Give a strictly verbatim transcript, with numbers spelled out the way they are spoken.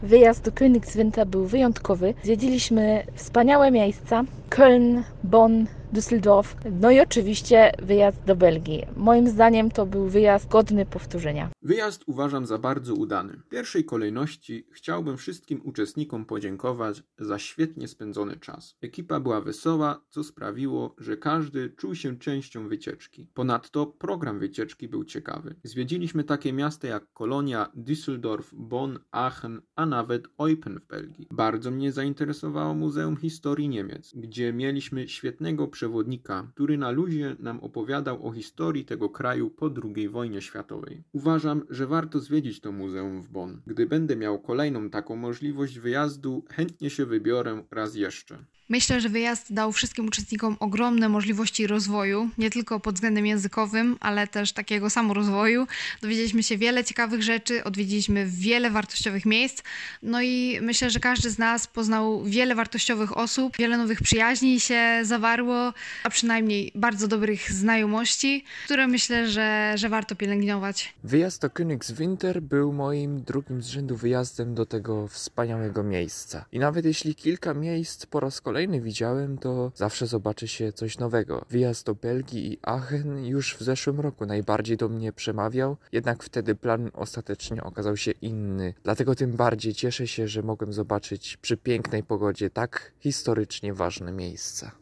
Wyjazd do Königswinter był wyjątkowy. Zwiedziliśmy wspaniałe miejsca: Köln, Bonn, Düsseldorf, no i oczywiście wyjazd do Belgii. Moim zdaniem to był wyjazd godny powtórzenia. Wyjazd uważam za bardzo udany. W pierwszej kolejności chciałbym wszystkim uczestnikom podziękować za świetnie spędzony czas. Ekipa była wesoła, co sprawiło, że każdy czuł się częścią wycieczki. Ponadto program wycieczki był ciekawy. Zwiedziliśmy takie miasta jak Kolonia, Düsseldorf, Bonn, Aachen, a nawet Eupen w Belgii. Bardzo mnie zainteresowało Muzeum Historii Niemiec, gdzie mieliśmy świetnego przewodnika, który na luzie nam opowiadał o historii tego kraju po drugiej wojnie światowej. Uważam, że warto zwiedzić to muzeum w Bonn. Gdy będę miał kolejną taką możliwość wyjazdu, chętnie się wybiorę raz jeszcze. Myślę, że wyjazd dał wszystkim uczestnikom ogromne możliwości rozwoju, nie tylko pod względem językowym, ale też takiego samorozwoju. Dowiedzieliśmy się wiele ciekawych rzeczy, odwiedziliśmy wiele wartościowych miejsc, no i myślę, że każdy z nas poznał wiele wartościowych osób, wiele nowych przyjaźni się zawarło, a przynajmniej bardzo dobrych znajomości, które myślę, że, że warto pielęgnować. Wyjazd do Königswinter był moim drugim z rzędu wyjazdem do tego wspaniałego miejsca. I nawet jeśli kilka miejsc po raz kolejny widziałem, to zawsze zobaczy się coś nowego. Wyjazd do Belgii i Aachen już w zeszłym roku najbardziej do mnie przemawiał, jednak wtedy plan ostatecznie okazał się inny. Dlatego tym bardziej cieszę się, że mogłem zobaczyć przy pięknej pogodzie tak historycznie ważne miejsca.